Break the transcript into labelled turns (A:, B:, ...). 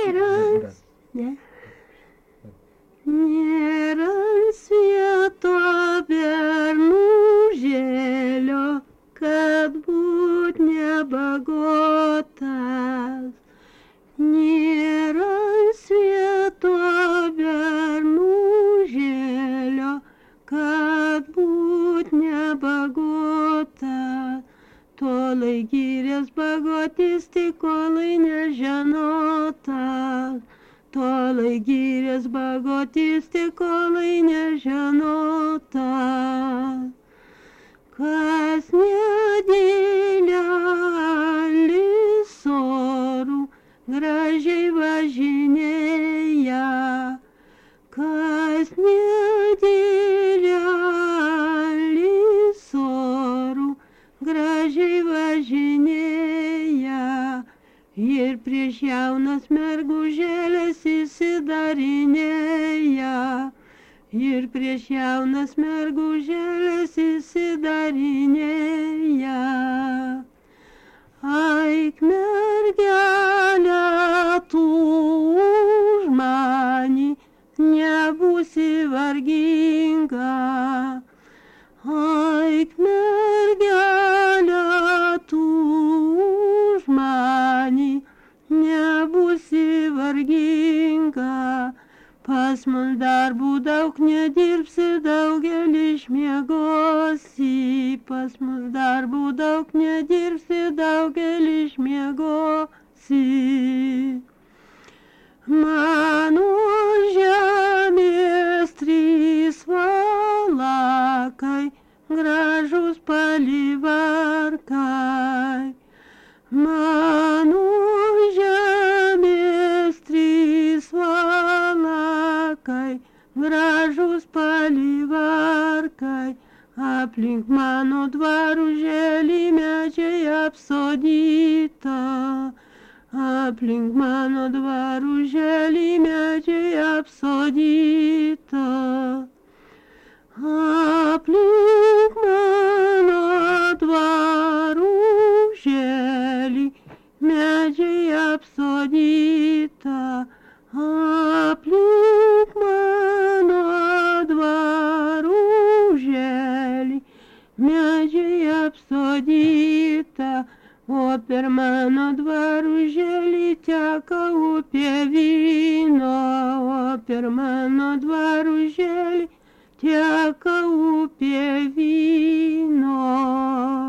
A: Nėra, ne? Nėra svieto bernužėlio, kad būt nebagotas. Nėra svieto bernužėlio, kad būt nebagotas. Tolai gyrės bagotis, tik kolai nežinotas. Tolai gyrės bagotis, tik kolai nežinotas. Kas nedėlėlis orų gražiai važinėja. Kas nedėlėlis orų gražiai važinėja. Ir prieš jaunas mergužėlės įsidarinėja. Ir prieš jaunas mergužėlės įsidarinėja. Aik mergelė, tu už manį nebūsi varginga. Aik mergelė, tu už manį nebūsi varginga. Pas mus darbų daug nedirbsi, daugelį išmiegosi. Pas mus darbų daug nedirbsi, daugelį išmiegosi. Mano žemės trys valakai, gražus palivarkai. Mano žemės trys valakai, gražus palivarkai. Aplink mano dvaružėlį medžiai apsodyta. Aplink mano dvaružėlį medžiai apsodyta. Aplink mano dvaružėlį medžiai apsodyta. Aplink mano dvaružėlį medžiai apsodyta. O per mano dvaružėlį teka upė vyno. O per mano dvaružėlį teka upė vyno.